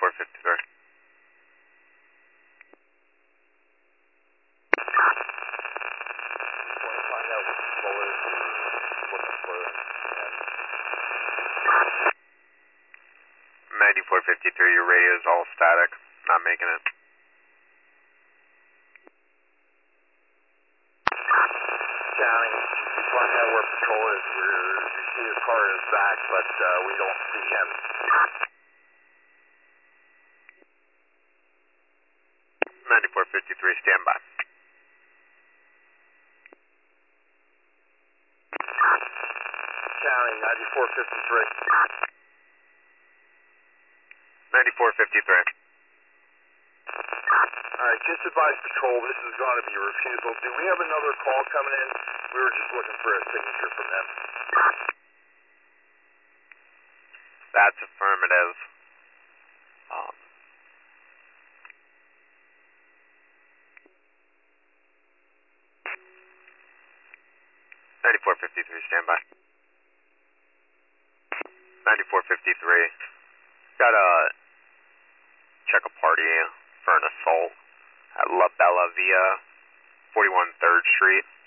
9453. Want to find out what the control is you're looking for? 9453, your radio is all static. Not making it. County, you find out where patrol is. We see his car in his back, but we don't see him. 9453, stand by. County, 9453. 9453. Alright, just advise patrol, this is going to be a refusal. Do we have another call coming in? We were just looking for a signature from them. That's affirmative. 9453, stand by. 9453. Gotta check a party for an assault at La Bella Via, 41 3rd Street.